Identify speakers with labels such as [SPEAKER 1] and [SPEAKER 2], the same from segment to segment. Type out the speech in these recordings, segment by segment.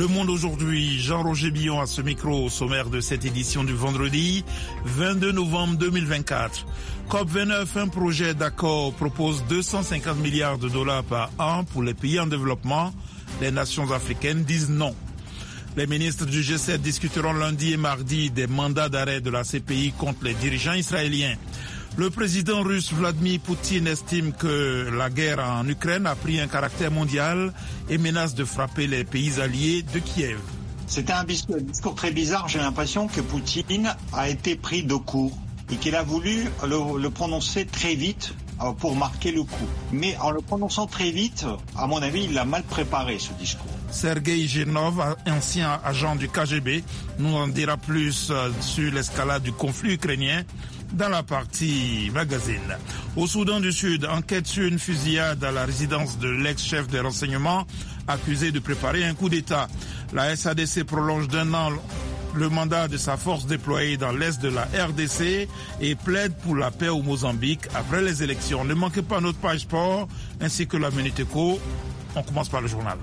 [SPEAKER 1] Le Monde aujourd'hui, Jean-Roger Billon à ce micro au sommaire de cette édition du vendredi 22 novembre 2024. COP29, un projet d'accord propose 250 milliards de dollars par an pour les pays en développement. Les nations africaines disent non. Les ministres du G7 discuteront lundi et mardi des mandats d'arrêt de la CPI contre les dirigeants israéliens. Le président russe Vladimir Poutine estime que la guerre en Ukraine a pris un caractère mondial et menace de frapper les pays alliés de Kiev.
[SPEAKER 2] C'était un discours très bizarre. J'ai l'impression que Poutine a été pris de court et qu'il a voulu le prononcer très vite pour marquer le coup. Mais en le prononçant très vite, à mon avis, il a mal préparé ce discours.
[SPEAKER 1] Sergueï Girnov, ancien agent du KGB, nous en dira plus sur l'escalade du conflit ukrainien dans la partie magazine. Au Soudan du Sud, enquête sur une fusillade à la résidence de l'ex-chef des renseignements accusé de préparer un coup d'État. La SADC prolonge d'un an le mandat de sa force déployée dans l'est de la RDC et plaide pour la paix au Mozambique après les élections. Ne manquez pas notre page sport ainsi que la Minute Éco. On commence par le journal.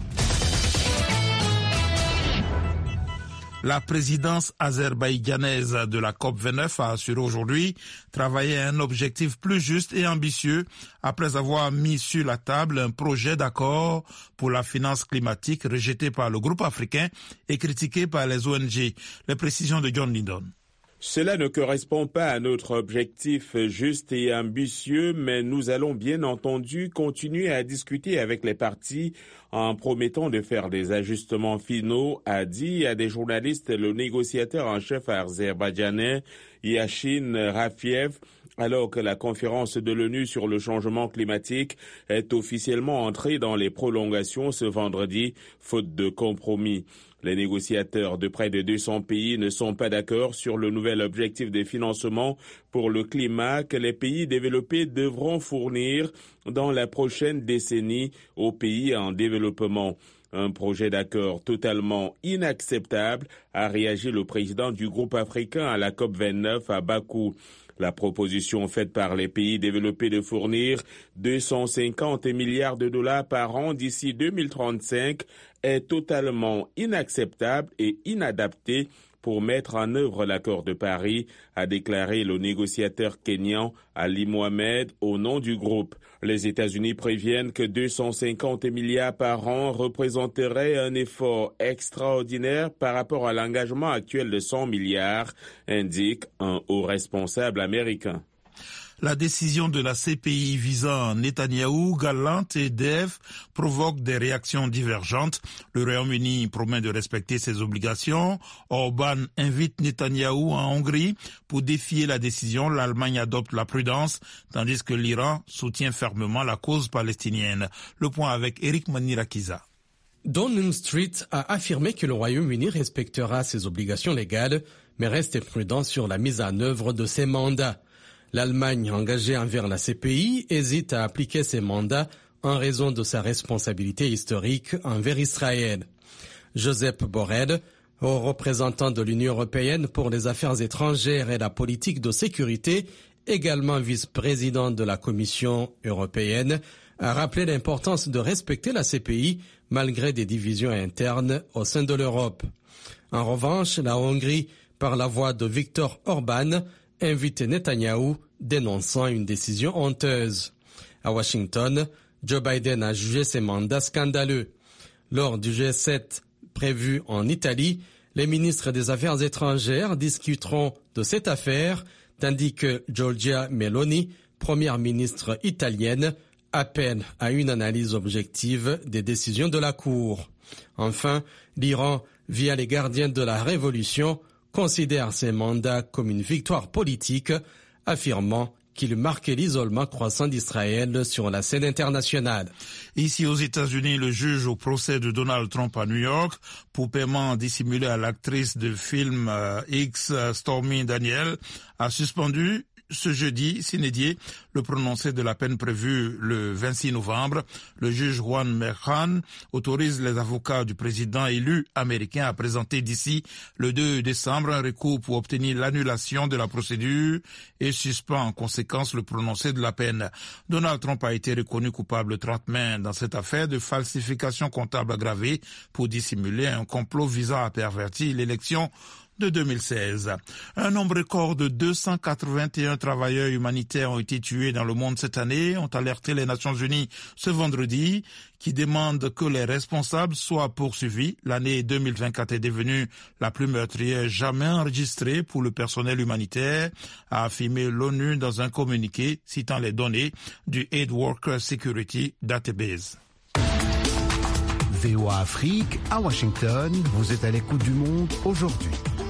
[SPEAKER 1] La présidence azerbaïdjanaise de la COP29 a assuré aujourd'hui travailler à un objectif plus juste et ambitieux après avoir mis sur la table un projet d'accord pour la finance climatique rejeté par le groupe africain et critiqué par les ONG. Les précisions de John Lindon.
[SPEAKER 3] Cela ne correspond pas à notre objectif juste et ambitieux, mais nous allons bien entendu continuer à discuter avec les parties en promettant de faire des ajustements finaux, a dit à des journalistes le négociateur en chef azerbaïdjanais Yashin Rafiev, alors que la conférence de l'ONU sur le changement climatique est officiellement entrée dans les prolongations ce vendredi, faute de compromis. Les négociateurs de près de 200 pays ne sont pas d'accord sur le nouvel objectif de financement pour le climat que les pays développés devront fournir dans la prochaine décennie aux pays en développement. Un projet d'accord totalement inacceptable, a réagi le président du groupe africain à la COP29 à Bakou. La proposition faite par les pays développés de fournir 250 milliards de dollars par an d'ici 2035 est totalement inacceptable et inadaptée pour mettre en œuvre l'accord de Paris, a déclaré le négociateur kényan Ali Mohamed au nom du groupe. Les États-Unis préviennent que 250 milliards par an représenterait un effort extraordinaire par rapport à l'engagement actuel de 100 milliards, indique un haut responsable américain.
[SPEAKER 1] La décision de la CPI visant Netanyahou, Gallant et Dev provoque des réactions divergentes. Le Royaume-Uni promet de respecter ses obligations. Orban invite Netanyahou en Hongrie pour défier la décision. L'Allemagne adopte la prudence, tandis que l'Iran soutient fermement la cause palestinienne. Le point avec Eric Manirakiza.
[SPEAKER 4] Downing Street a affirmé que le Royaume-Uni respectera ses obligations légales, mais reste prudent sur la mise en œuvre de ses mandats. L'Allemagne, engagée envers la CPI, hésite à appliquer ses mandats en raison de sa responsabilité historique envers Israël. Josep Borrell, haut représentant de l'Union européenne pour les affaires étrangères et la politique de sécurité, également vice-président de la Commission européenne, a rappelé l'importance de respecter la CPI malgré des divisions internes au sein de l'Europe. En revanche, la Hongrie, par la voix de Viktor Orban, invite Netanyahou, dénonçant une décision honteuse. À Washington, Joe Biden a jugé ces mandats scandaleux. Lors du G7 prévu en Italie, les ministres des Affaires étrangères discuteront de cette affaire, tandis que Giorgia Meloni, première ministre italienne, appelle à une analyse objective des décisions de la Cour. Enfin, l'Iran, via les gardiens de la révolution, considère ces mandats comme une victoire politique, affirmant qu'il marquait l'isolement croissant d'Israël sur la scène internationale.
[SPEAKER 1] Ici aux États-Unis, le juge au procès de Donald Trump à New York pour paiement dissimulé à l'actrice de film X Stormy Daniels a suspendu ce jeudi, sine die, le prononcé de la peine prévue le 26 novembre. Le juge Juan Merchan autorise les avocats du président élu américain à présenter d'ici le 2 décembre un recours pour obtenir l'annulation de la procédure et suspend en conséquence le prononcé de la peine. Donald Trump a été reconnu coupable le 30 mai dans cette affaire de falsification comptable aggravée pour dissimuler un complot visant à pervertir l'élection de 2016. Un nombre record de 281 travailleurs humanitaires ont été tués dans le monde cette année, ont alerté les Nations Unies ce vendredi, qui demandent que les responsables soient poursuivis. L'année 2024 est devenue la plus meurtrière jamais enregistrée pour le personnel humanitaire, a affirmé l'ONU dans un communiqué citant les données du Aid Worker Security Database.
[SPEAKER 5] VOA Afrique, à Washington, vous êtes à l'écoute du monde aujourd'hui.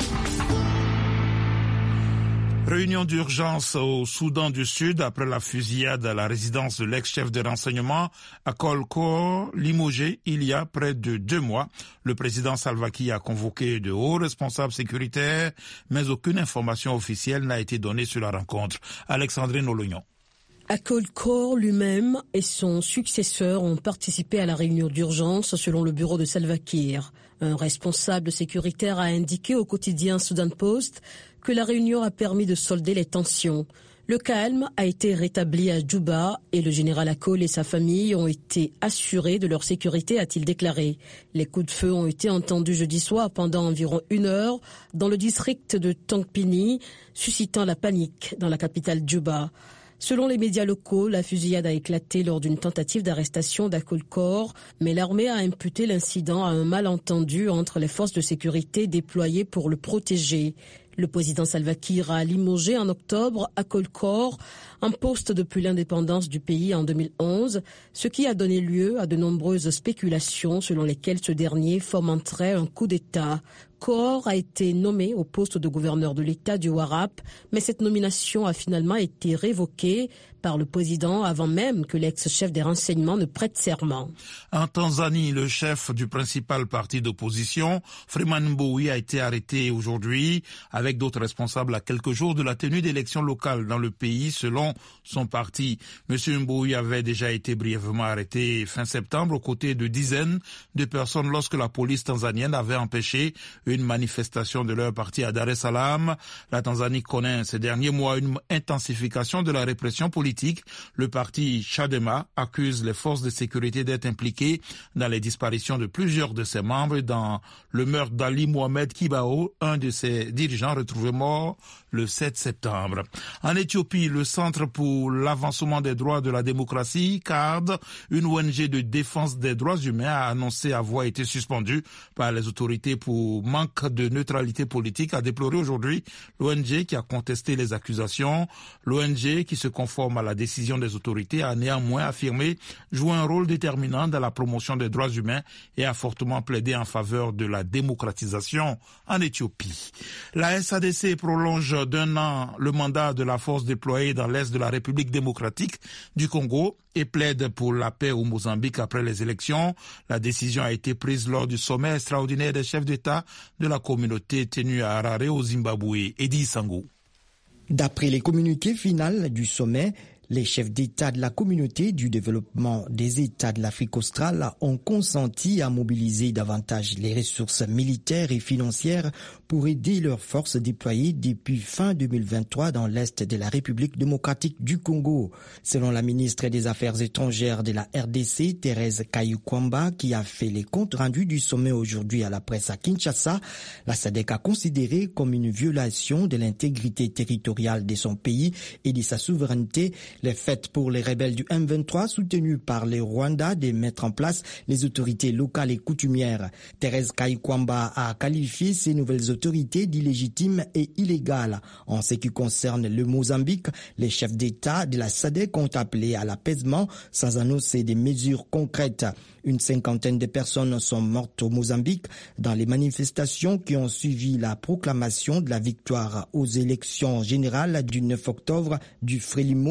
[SPEAKER 1] Réunion d'urgence au Soudan du Sud après la fusillade à la résidence de l'ex-chef de renseignement Akol Kor, limogé il y a près de 2 mois. Le président Salva Kiir a convoqué de hauts responsables sécuritaires, mais aucune information officielle n'a été donnée sur la rencontre. Alexandrine Olognon.
[SPEAKER 6] Akol Kor lui-même et son successeur ont participé à la réunion d'urgence selon le bureau de Salva Kiir. Un responsable sécuritaire a indiqué au quotidien Sudan Post que la réunion a permis de solder les tensions. Le calme a été rétabli à Djouba et le général Akol et sa famille ont été assurés de leur sécurité, a-t-il déclaré. Les coups de feu ont été entendus jeudi soir pendant environ 1 heure dans le district de Tongpini, suscitant la panique dans la capitale Djouba. Selon les médias locaux, la fusillade a éclaté lors d'une tentative d'arrestation d'Akol Kor, mais l'armée a imputé l'incident à un malentendu entre les forces de sécurité déployées pour le protéger. Le président Salva Kiir a limogé en octobre Akol Kor, en poste depuis l'indépendance du pays en 2011, ce qui a donné lieu à de nombreuses spéculations selon lesquelles ce dernier fomenterait un coup d'État. Kor a été nommé au poste de gouverneur de l'État du Warrap, mais cette nomination a finalement été révoquée par le président avant même que l'ex-chef des renseignements ne prête serment.
[SPEAKER 1] En Tanzanie, le chef du principal parti d'opposition, Freeman Mbowe, a été arrêté aujourd'hui avec d'autres responsables à quelques jours de la tenue d'élections locales dans le pays selon son parti. Monsieur Mbowe avait déjà été brièvement arrêté fin septembre aux côtés de dizaines de personnes lorsque la police tanzanienne avait empêché une manifestation de leur parti à Dar es Salaam. La Tanzanie connaît ces derniers mois une intensification de la répression politique. Le parti Chadema accuse les forces de sécurité d'être impliquées dans les disparitions de plusieurs de ses membres dans le meurtre d'Ali Mohamed Kibao, un de ses dirigeants retrouvé mort le 7 septembre. En Éthiopie, le Centre pour l'avancement des droits de la démocratie, CARD, une ONG de défense des droits humains, a annoncé avoir été suspendu par les autorités pour manque de neutralité politique, a déploré aujourd'hui l'ONG qui a contesté les accusations. L'ONG qui se conforme à la décision des autorités a néanmoins affirmé jouer un rôle déterminant dans la promotion des droits humains et a fortement plaidé en faveur de la démocratisation en Éthiopie. La SADC prolonge d'1 an le mandat de la force déployée dans l'est de la République démocratique du Congo et plaide pour la paix au Mozambique après les élections. La décision a été prise lors du sommet extraordinaire des chefs d'État de la communauté tenu à Harare au Zimbabwe. Edi Sango.
[SPEAKER 7] D'après les communiqués finaux du sommet, les chefs d'État de la communauté du développement des États de l'Afrique australe ont consenti à mobiliser davantage les ressources militaires et financières pour aider leurs forces déployées depuis fin 2023 dans l'Est de la République démocratique du Congo. Selon la ministre des Affaires étrangères de la RDC, Thérèse Kayukwamba, qui a fait les comptes rendus du sommet aujourd'hui à la presse à Kinshasa, la SADC a considéré comme une violation de l'intégrité territoriale de son pays et de sa souveraineté les faits pour les rebelles du M23 soutenus par le Rwanda de mettre en place les autorités locales et coutumières. Thérèse Kayukwamba a qualifié ces nouvelles autorités d'illégitimes et illégales. En ce qui concerne le Mozambique, les chefs d'État de la SADC ont appelé à l'apaisement sans annoncer des mesures concrètes. Une 50aine de personnes sont mortes au Mozambique dans les manifestations qui ont suivi la proclamation de la victoire aux élections générales du 9 octobre du Frélimo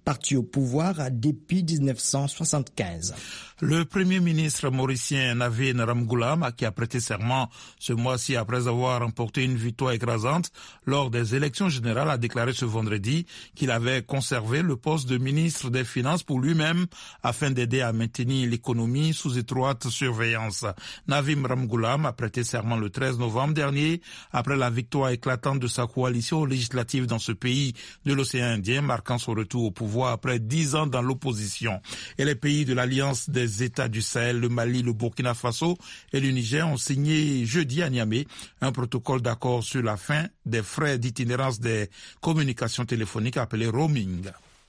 [SPEAKER 7] parti au pouvoir depuis 1975.
[SPEAKER 1] Le Premier ministre mauricien Navin Ramgoolam, qui a prêté serment ce mois-ci après avoir remporté une victoire écrasante lors des élections générales, a déclaré ce vendredi qu'il avait conservé le poste de ministre des Finances pour lui-même afin d'aider à maintenir l'économie sous étroite surveillance. Navin Ramgoolam a prêté serment le 13 novembre dernier après la victoire éclatante de sa coalition législative dans ce pays de l'océan Indien, marquant son retour au pouvoir après 10 ans dans l'opposition. Et les pays de l'Alliance des États du Sahel, le Mali, le Burkina Faso et le Niger ont signé jeudi à Niamey un protocole d'accord sur la fin des frais d'itinérance des communications téléphoniques appelés roaming.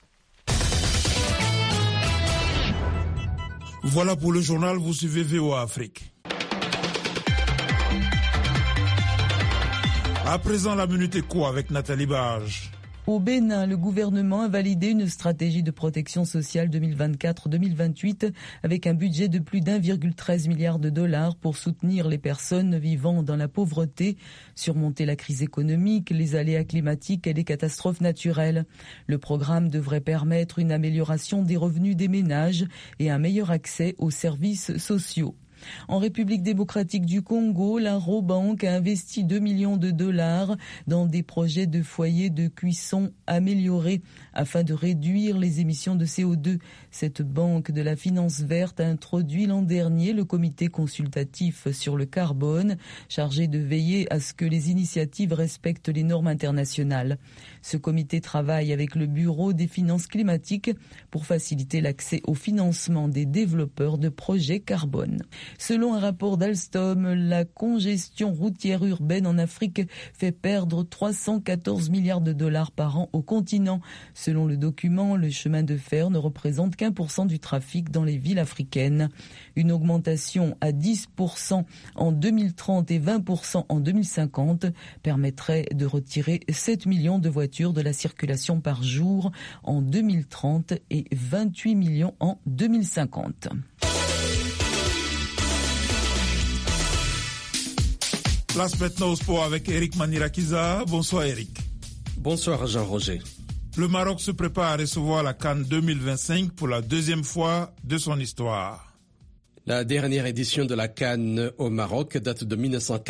[SPEAKER 1] Voilà pour le journal, vous suivez VOA Afrique. À présent, la Minute Éco avec Nathalie Barge.
[SPEAKER 8] Au Bénin, le gouvernement a validé une stratégie de protection sociale 2024-2028 avec un budget de plus d'1,13 milliard de dollars pour soutenir les personnes vivant dans la pauvreté, surmonter la crise économique, les aléas climatiques et les catastrophes naturelles. Le programme devrait permettre une amélioration des revenus des ménages et un meilleur accès aux services sociaux. En République démocratique du Congo, la Robank a investi 2 millions de dollars dans des projets de foyers de cuisson améliorés afin de réduire les émissions de CO2. Cette banque de la finance verte a introduit l'an dernier le comité consultatif sur le carbone, chargé de veiller à ce que les initiatives respectent les normes internationales. Ce comité travaille avec le Bureau des finances climatiques pour faciliter l'accès au financement des développeurs de projets carbone. Selon un rapport d'Alstom, la congestion routière urbaine en Afrique fait perdre 314 milliards de dollars par an au continent. Selon le document, le chemin de fer ne représente qu'1% du trafic dans les villes africaines. Une augmentation à 10% en 2030 et 20% en 2050 permettrait de retirer 7 millions de voitures de la circulation par jour en 2030 et 28 millions en 2050.
[SPEAKER 1] Place maintenant au sport avec Eric Manirakiza. Bonsoir Eric.
[SPEAKER 4] Bonsoir Jean-Roger.
[SPEAKER 1] Le Maroc se prépare à recevoir la CAN 2025 pour la deuxième fois de son histoire.
[SPEAKER 4] La dernière édition de la CAN au Maroc date de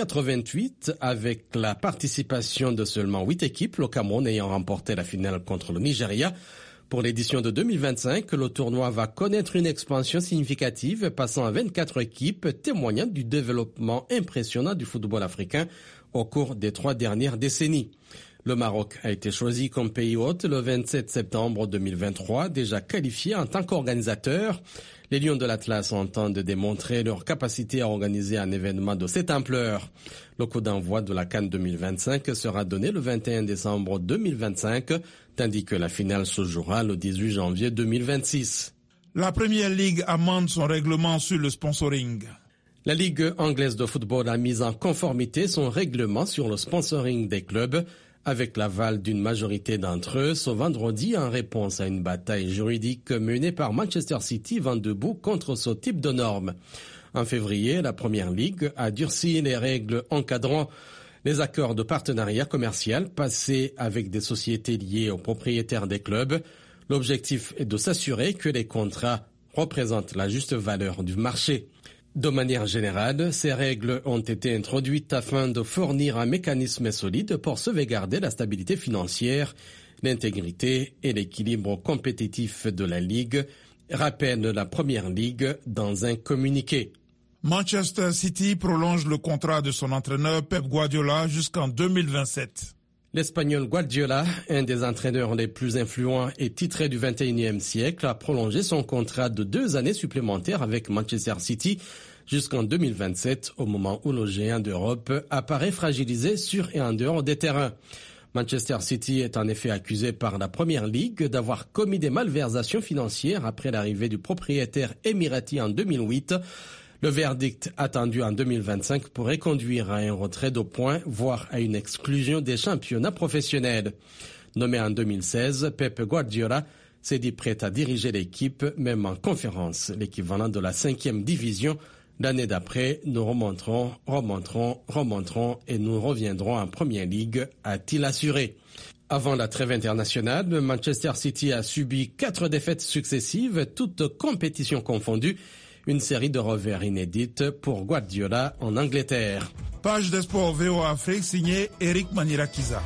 [SPEAKER 4] 1988 avec la participation de seulement 8 équipes, le Cameroun ayant remporté la finale contre le Nigeria. Pour l'édition de 2025, le tournoi va connaître une expansion significative, passant à 24 équipes, témoignant du développement impressionnant du football africain au cours des 3 dernières décennies. Le Maroc a été choisi comme pays hôte le 27 septembre 2023, déjà qualifié en tant qu'organisateur. Les Lions de l'Atlas entendent démontrer leur capacité à organiser un événement de cette ampleur. Le coup d'envoi de la CAN 2025 sera donné le 21 décembre 2025, tandis que la finale se jouera le 18 janvier 2026.
[SPEAKER 1] La Première Ligue amende son règlement sur le sponsoring.
[SPEAKER 4] La Ligue anglaise de football a mis en conformité son règlement sur le sponsoring des clubs, avec l'aval d'une majorité d'entre eux ce vendredi en réponse à une bataille juridique menée par Manchester City vent debout contre ce type de normes. En février, la Première Ligue a durci les règles encadrant les accords de partenariat commercial passés avec des sociétés liées aux propriétaires des clubs. L'objectif est de s'assurer que les contrats représentent la juste valeur du marché. De manière générale, ces règles ont été introduites afin de fournir un mécanisme solide pour sauvegarder la stabilité financière, l'intégrité et l'équilibre compétitif de la Ligue, rappelle la Première Ligue dans un communiqué.
[SPEAKER 1] Manchester City prolonge le contrat de son entraîneur Pep Guardiola jusqu'en 2027.
[SPEAKER 4] L'Espagnol Guardiola, un des entraîneurs les plus influents et titrés du XXIe siècle, a prolongé son contrat de 2 années supplémentaires avec Manchester City jusqu'en 2027, au moment où le géant d'Europe apparaît fragilisé sur et en dehors des terrains. Manchester City est en effet accusé par la Première Ligue d'avoir commis des malversations financières après l'arrivée du propriétaire émirati en 2008. Le verdict attendu en 2025 pourrait conduire à un retrait de points, voire à une exclusion des championnats professionnels. Nommé en 2016, Pep Guardiola s'est dit prêt à diriger l'équipe, même en conférence, l'équivalent de la 5e division. L'année d'après, nous remonterons et nous reviendrons en Première Ligue, a-t-il assuré. Avant la trêve internationale, Manchester City a subi 4 défaites successives, toutes compétitions confondues. Une série de revers inédites pour Guardiola en Angleterre.
[SPEAKER 1] Page des sports VOA Afrique signée Eric Manirakiza.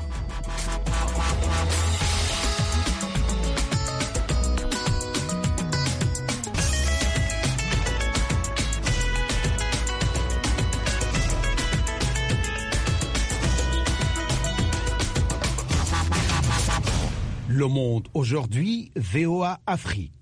[SPEAKER 5] Le Monde aujourd'hui, VOA Afrique.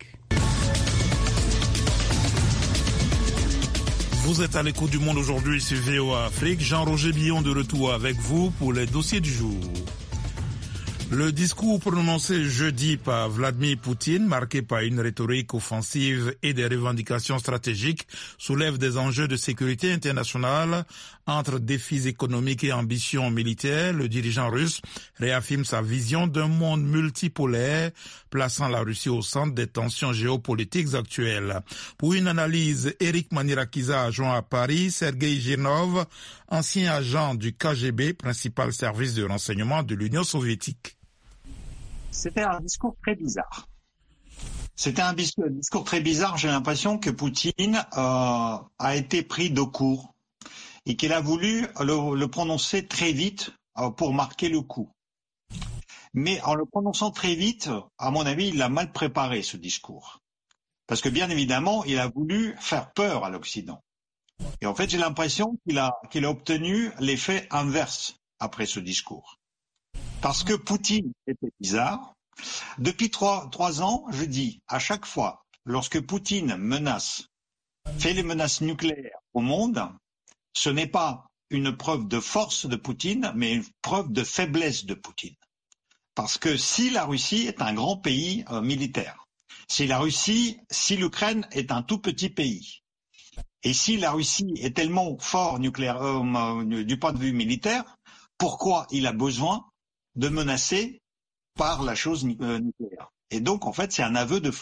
[SPEAKER 1] Vous êtes à l'écoute du Monde aujourd'hui sur VOA Afrique. Jean-Roger Billon de retour avec vous pour les dossiers du jour. Le discours prononcé jeudi par Vladimir Poutine, marqué par une rhétorique offensive et des revendications stratégiques, soulève des enjeux de sécurité internationale. Entre défis économiques et ambitions militaires, le dirigeant russe réaffirme sa vision d'un monde multipolaire, plaçant la Russie au centre des tensions géopolitiques actuelles. Pour une analyse, Eric Manirakiza a joint à Paris Sergei Girnov, ancien agent du KGB, principal service de renseignement de l'Union soviétique.
[SPEAKER 2] C'était un discours très bizarre. C'était un discours très bizarre. J'ai l'impression que Poutine a été pris de court et qu'il a voulu le prononcer très vite pour marquer le coup. Mais en le prononçant très vite, à mon avis, il a mal préparé ce discours. Parce que bien évidemment, il a voulu faire peur à l'Occident. Et en fait, j'ai l'impression qu'il a obtenu l'effet inverse après ce discours. Parce que Poutine était bizarre. Depuis trois ans, je dis à chaque fois, lorsque Poutine fait les menaces nucléaires au monde, ce n'est pas une preuve de force de Poutine, mais une preuve de faiblesse de Poutine. Parce que si la Russie est un grand pays militaire, si l'Ukraine est un tout petit pays, et si la Russie est tellement fort nucléaire du point de vue militaire, pourquoi il a besoin de menacer par la chose nucléaire? Et donc, en fait, c'est un aveu de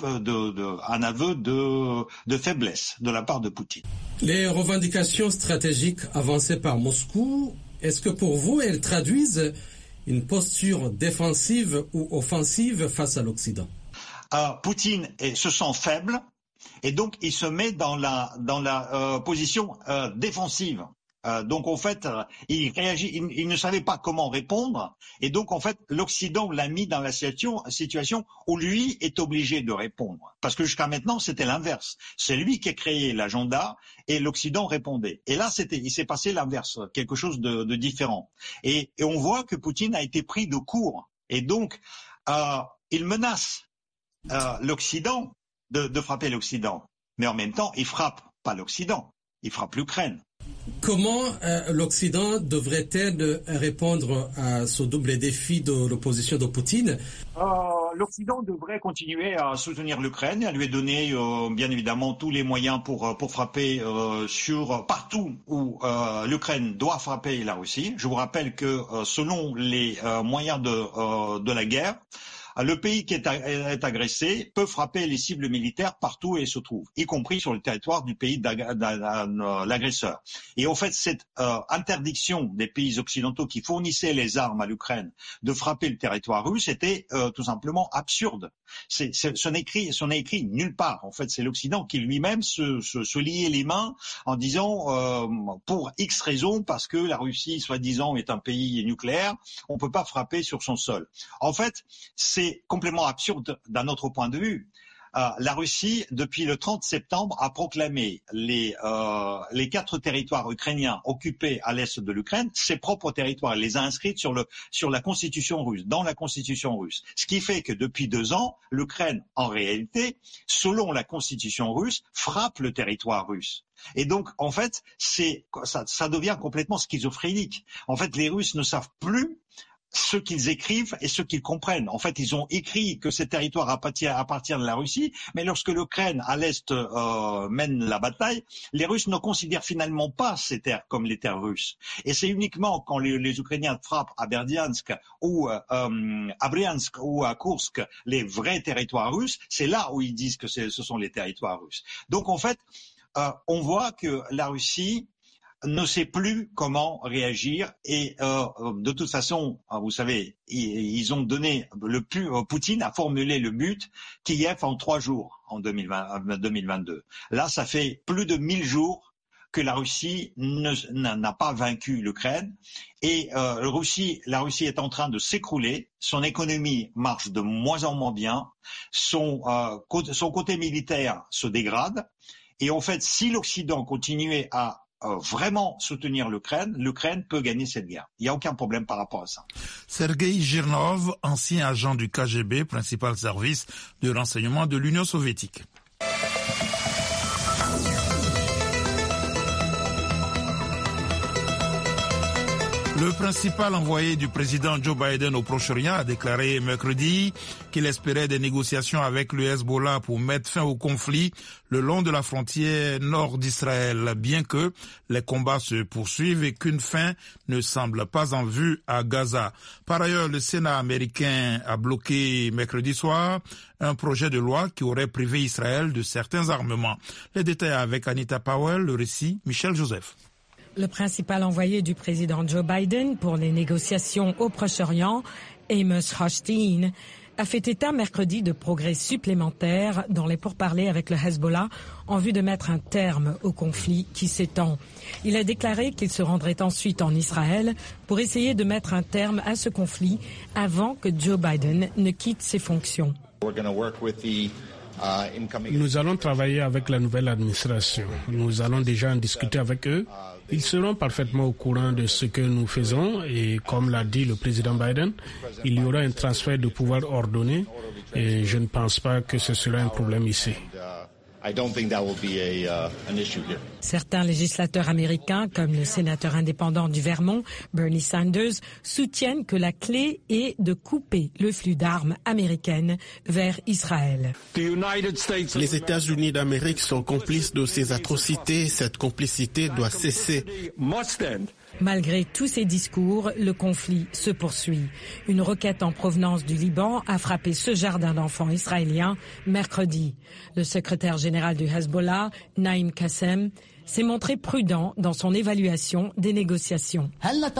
[SPEAKER 2] faiblesse de la part de Poutine.
[SPEAKER 4] Les revendications stratégiques avancées par Moscou, est-ce que pour vous, elles traduisent une posture défensive ou offensive face à l'Occident?
[SPEAKER 2] Poutine se sent faible et donc il se met dans la position défensive. Donc en fait, il réagit, il ne savait pas comment répondre, et donc en fait, l'Occident l'a mis dans la situation où lui est obligé de répondre. Parce que jusqu'à maintenant, c'était l'inverse. C'est lui qui a créé l'agenda et l'Occident répondait. Et là, il s'est passé l'inverse, quelque chose de différent. Et on voit que Poutine a été pris de court. Et donc, il menace l'Occident de frapper l'Occident. Mais en même temps, il frappe pas l'Occident, il frappe l'Ukraine.
[SPEAKER 4] Comment l'Occident devrait-elle répondre à ce double défi de l'opposition de Poutine?
[SPEAKER 2] L'Occident devrait continuer à soutenir l'Ukraine et à lui donner bien évidemment tous les moyens pour frapper partout où l'Ukraine doit frapper la Russie. Je vous rappelle que selon les moyens de la guerre, le pays qui est agressé peut frapper les cibles militaires partout où elles se trouvent, y compris sur le territoire du pays l'agresseur. Et en fait, cette interdiction des pays occidentaux qui fournissaient les armes à l'Ukraine de frapper le territoire russe était tout simplement absurde. Ce n'est écrit nulle part. En fait, c'est l'Occident qui lui-même se liait les mains en disant pour X raisons, parce que la Russie, soi-disant, est un pays nucléaire, on ne peut pas frapper sur son sol. En fait, c'est complètement absurde d'un autre point de vue. La Russie, depuis le 30 septembre, a proclamé les 4 territoires ukrainiens occupés à l'est de l'Ukraine, ses propres territoires. Elle les a inscrits sur la constitution russe, dans la constitution russe. Ce qui fait que depuis 2 ans, l'Ukraine, en réalité, selon la constitution russe, frappe le territoire russe. Et donc, en fait, ça devient complètement schizophrénique. En fait, les Russes ne savent plus ce qu'ils écrivent et ce qu'ils comprennent. En fait, ils ont écrit que ces territoires appartiennent à la Russie, mais lorsque l'Ukraine à l'est mène la bataille, les Russes ne considèrent finalement pas ces terres comme les terres russes. Et c'est uniquement quand les Ukrainiens frappent à Berdiansk ou à Bryansk ou à Kursk, les vrais territoires russes, c'est là où ils disent que ce sont les territoires russes. Donc en fait, on voit que la Russie ne sait plus comment réagir et de toute façon, vous savez, ils ont donné Poutine a formulé le but Kiev en 3 jours en 2022. Là, ça fait plus de 1000 jours que la Russie n'a pas vaincu l'Ukraine et la Russie est en train de s'écrouler, son économie marche de moins en moins bien, son côté militaire se dégrade et en fait, si l'Occident continuait à vraiment soutenir l'Ukraine peut gagner cette guerre. Il n'y a aucun problème par rapport à ça.
[SPEAKER 1] Sergei Girnov, ancien agent du KGB, principal service de renseignement de l'Union soviétique. Le principal envoyé du président Joe Biden au Proche-Orient a déclaré mercredi qu'il espérait des négociations avec le Hezbollah pour mettre fin au conflit le long de la frontière nord d'Israël, bien que les combats se poursuivent et qu'une fin ne semble pas en vue à Gaza. Par ailleurs, le Sénat américain a bloqué mercredi soir un projet de loi qui aurait privé Israël de certains armements. Les détails avec Anita Powell, le récit Michel Joseph.
[SPEAKER 9] Le principal envoyé du président Joe Biden pour les négociations au Proche-Orient, Amos Hochstein, a fait état mercredi de progrès supplémentaires dans les pourparlers avec le Hezbollah en vue de mettre un terme au conflit qui s'étend. Il a déclaré qu'il se rendrait ensuite en Israël pour essayer de mettre un terme à ce conflit avant que Joe Biden ne quitte ses fonctions.
[SPEAKER 10] Nous allons travailler avec la nouvelle administration. Nous allons déjà en discuter avec eux. Ils seront parfaitement au courant de ce que nous faisons et comme l'a dit le président Biden, il y aura un transfert de pouvoir ordonné et je ne pense pas que ce sera un problème ici.
[SPEAKER 9] Certains législateurs américains, comme le sénateur indépendant du Vermont, Bernie Sanders, soutiennent que la clé est de couper le flux d'armes américaines vers Israël.
[SPEAKER 11] Les États-Unis d'Amérique sont complices de ces atrocités. Cette complicité doit cesser.
[SPEAKER 9] Malgré tous ces discours, le conflit se poursuit. Une roquette en provenance du Liban a frappé ce jardin d'enfants israélien mercredi. Le secrétaire général du Hezbollah, Naïm Qassem, s'est montré prudent dans son évaluation des négociations.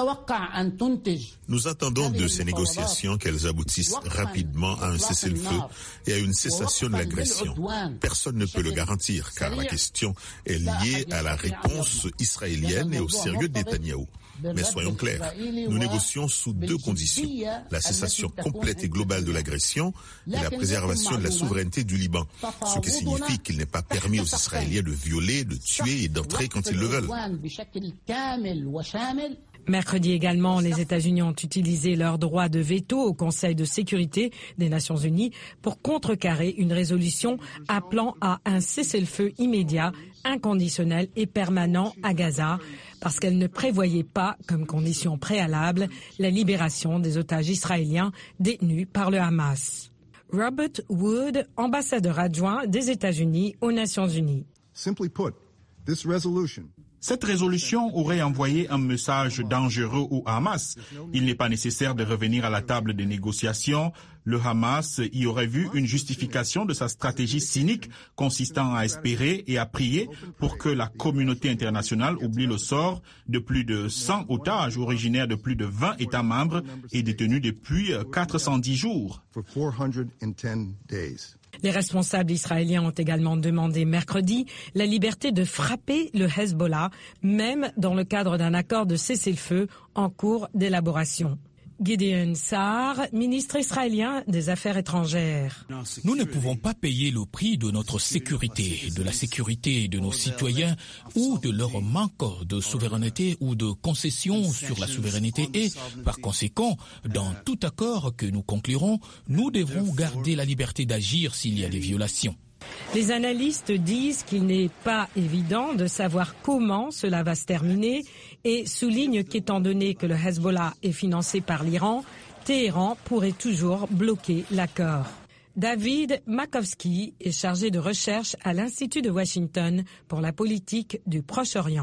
[SPEAKER 12] Nous attendons de ces négociations qu'elles aboutissent rapidement à un cessez-le-feu et à une cessation de l'agression. Personne ne peut le garantir car la question est liée à la réponse israélienne et au sérieux de Netanyahou. Mais soyons clairs, nous négocions sous 2 conditions, la cessation complète et globale de l'agression et la préservation de la souveraineté du Liban, ce qui signifie qu'il n'est pas permis aux Israéliens de violer, de tuer et d'entrer quand ils le veulent.
[SPEAKER 9] Mercredi également, les États-Unis ont utilisé leur droit de veto au Conseil de sécurité des Nations Unies pour contrecarrer une résolution appelant à un cessez-le-feu immédiat, inconditionnel et permanent à Gaza, parce qu'elle ne prévoyait pas, comme condition préalable, la libération des otages israéliens détenus par le Hamas. Robert Wood, ambassadeur adjoint des États-Unis aux Nations Unies.
[SPEAKER 13] Cette résolution aurait envoyé un message dangereux au Hamas. Il n'est pas nécessaire de revenir à la table des négociations. Le Hamas y aurait vu une justification de sa stratégie cynique consistant à espérer et à prier pour que la communauté internationale oublie le sort de plus de 100 otages originaires de plus de 20 États membres et détenus depuis 410 jours.
[SPEAKER 9] Les responsables israéliens ont également demandé mercredi la liberté de frapper le Hezbollah, même dans le cadre d'un accord de cessez-le-feu en cours d'élaboration. Gideon Sa'ar, ministre israélien des Affaires étrangères.
[SPEAKER 14] Nous ne pouvons pas payer le prix de notre sécurité, de la sécurité de nos citoyens ou de leur manque de souveraineté ou de concession sur la souveraineté et, par conséquent, dans tout accord que nous conclurons, nous devrons garder la liberté d'agir s'il y a des violations.
[SPEAKER 9] Les analystes disent qu'il n'est pas évident de savoir comment cela va se terminer et soulignent qu'étant donné que le Hezbollah est financé par l'Iran, Téhéran pourrait toujours bloquer l'accord. David Makovsky est chargé de recherche à l'Institut de Washington pour la politique du Proche-Orient.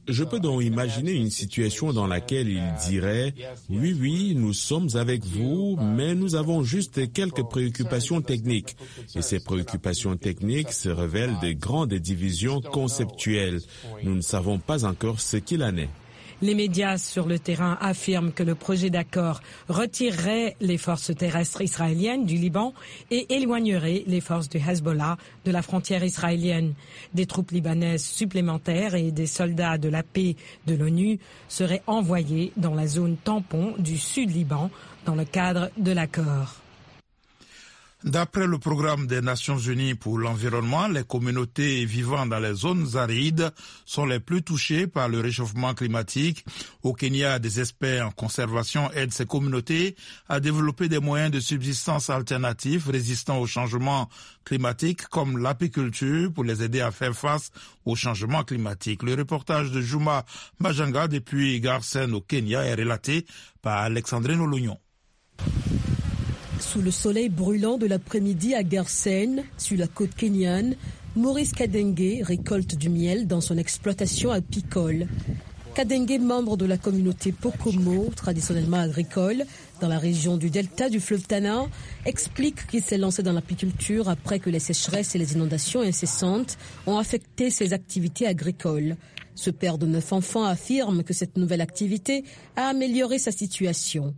[SPEAKER 3] Je peux donc imaginer une situation dans laquelle il dirait « Oui, nous sommes avec vous, mais nous avons juste quelques préoccupations techniques. » Et ces préoccupations techniques se révèlent de grandes divisions conceptuelles. Nous ne savons pas encore ce qu'il en est.
[SPEAKER 9] Les médias sur le terrain affirment que le projet d'accord retirerait les forces terrestres israéliennes du Liban et éloignerait les forces du Hezbollah de la frontière israélienne. Des troupes libanaises supplémentaires et des soldats de la paix de l'ONU seraient envoyés dans la zone tampon du Sud-Liban dans le cadre de l'accord.
[SPEAKER 1] D'après le programme des Nations Unies pour l'environnement, les communautés vivant dans les zones arides sont les plus touchées par le réchauffement climatique. Au Kenya, des experts en conservation aident ces communautés à développer des moyens de subsistance alternatifs résistants au changement climatique, comme l'apiculture, pour les aider à faire face au changement climatique. Le reportage de Juma Majanga depuis Garsen au Kenya est relaté par Alexandrine Olognon.
[SPEAKER 6] Sous le soleil brûlant de l'après-midi à Garsen, sur la côte kenyane, Maurice Kadenge récolte du miel dans son exploitation apicole. Kadenge, membre de la communauté Pokomo, traditionnellement agricole, dans la région du delta du fleuve Tana, explique qu'il s'est lancé dans l'apiculture après que les sécheresses et les inondations incessantes ont affecté ses activités agricoles. Ce père de 9 enfants affirme que cette nouvelle activité a amélioré sa situation.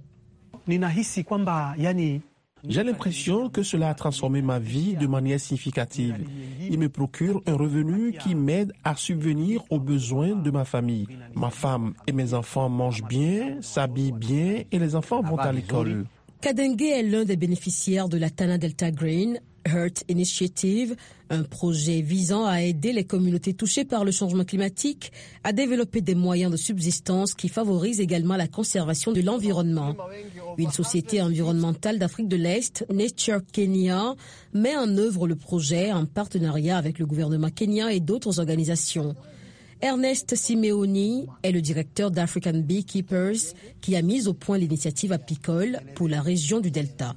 [SPEAKER 15] J'ai l'impression que cela a transformé ma vie de manière significative. Il me procure un revenu qui m'aide à subvenir aux besoins de ma famille. Ma femme et mes enfants mangent bien, s'habillent bien et les enfants vont à l'école.
[SPEAKER 6] Kadenge est l'un des bénéficiaires de la Tana Delta Green Earth Initiative, un projet visant à aider les communautés touchées par le changement climatique à développer des moyens de subsistance qui favorisent également la conservation de l'environnement. Une société environnementale d'Afrique de l'Est, Nature Kenya, met en œuvre le projet en partenariat avec le gouvernement kenyan et d'autres organisations. Ernest Simeoni est le directeur d'African Beekeepers qui a mis au point l'initiative apicole pour la région du Delta.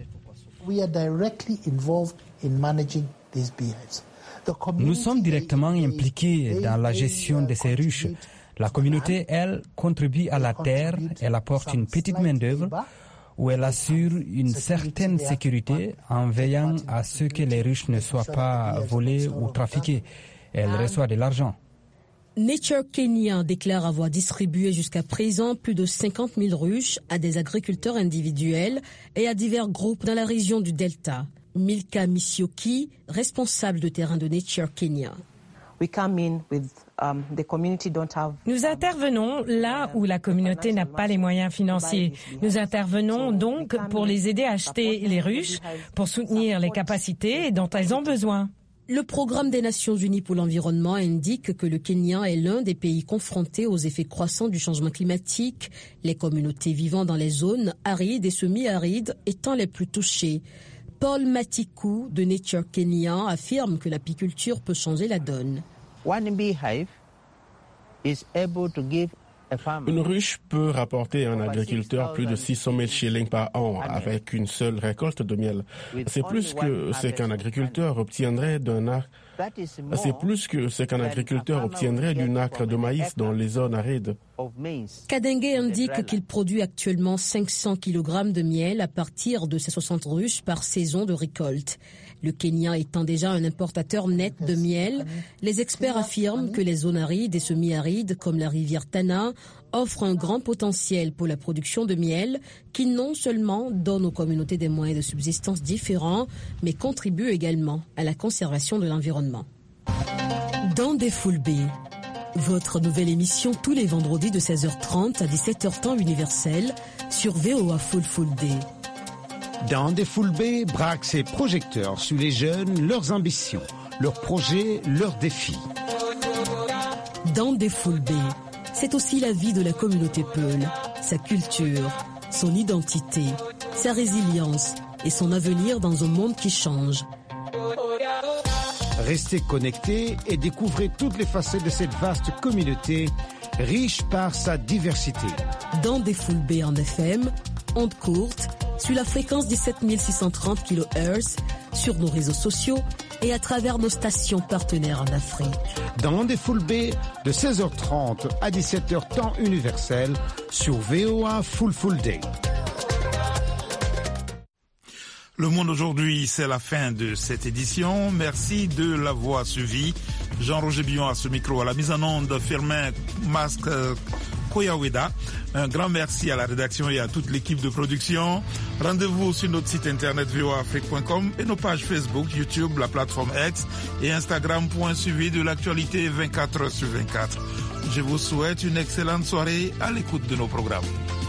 [SPEAKER 16] Nous sommes directement impliqués dans la gestion de ces ruches. La communauté, elle, contribue à la terre, elle apporte une petite main-d'œuvre où elle assure une certaine sécurité en veillant à ce que les ruches ne soient pas volées ou trafiquées. Elle reçoit de l'argent.
[SPEAKER 6] Nature Kenya déclare avoir distribué jusqu'à présent plus de 50 000 ruches à des agriculteurs individuels et à divers groupes dans la région du Delta. Milka Misioki, responsable de terrain de Nature Kenya.
[SPEAKER 9] Nous intervenons là où la communauté n'a pas les moyens financiers. Nous intervenons donc pour les aider à acheter les ruches, pour soutenir les capacités dont elles ont besoin.
[SPEAKER 6] Le programme des Nations Unies pour l'environnement indique que le Kenya est l'un des pays confrontés aux effets croissants du changement climatique, les communautés vivant dans les zones arides et semi-arides étant les plus touchées. Paul Matiku de Nature Kenya affirme que l'apiculture peut changer la donne.
[SPEAKER 15] Une ruche peut rapporter à un agriculteur plus de 600 000 shillings par an avec une seule récolte de miel. C'est plus que ce qu'un agriculteur obtiendrait d'une acre de maïs dans les zones arides.
[SPEAKER 6] Kadenge indique qu'il produit actuellement 500 kg de miel à partir de ses 60 ruches par saison de récolte. Le Kenya étant déjà un importateur net de miel, les experts affirment que les zones arides et semi-arides comme la rivière Tana offrent un grand potentiel pour la production de miel qui non seulement donne aux communautés des moyens de subsistance différents, mais contribue également à la conservation de l'environnement. Dans des Fulbe, votre nouvelle émission tous les vendredis de 16h30 à 17h temps universel sur VOA Fulbe.
[SPEAKER 5] Dans des Fulbe braque ses projecteurs sur les jeunes, leurs ambitions, leurs projets, leurs défis.
[SPEAKER 6] Dans des Fulbe, c'est aussi la vie de la communauté Peul, sa culture, son identité, sa résilience et son avenir dans un monde qui change.
[SPEAKER 5] Restez connectés et découvrez toutes les facettes de cette vaste communauté, riche par sa diversité.
[SPEAKER 6] Dans des Fulbe en FM, ondes courtes, sur la fréquence 17 630 kHz sur nos réseaux sociaux et à travers nos stations partenaires en Afrique.
[SPEAKER 5] Dans des Full B, de 16h30 à 17h temps universel sur VOA Full Day.
[SPEAKER 1] Le Monde aujourd'hui, c'est la fin de cette édition. Merci de l'avoir suivi. Jean-Roger Billon à ce micro, à la mise en onde, Firmin Masque Koyaweda. Un grand merci à la rédaction et à toute l'équipe de production. Rendez-vous sur notre site internet voaafrique.com et nos pages Facebook, YouTube, la plateforme X et Instagram pour un suivi de l'actualité 24h sur 24. Je vous souhaite une excellente soirée à l'écoute de nos programmes.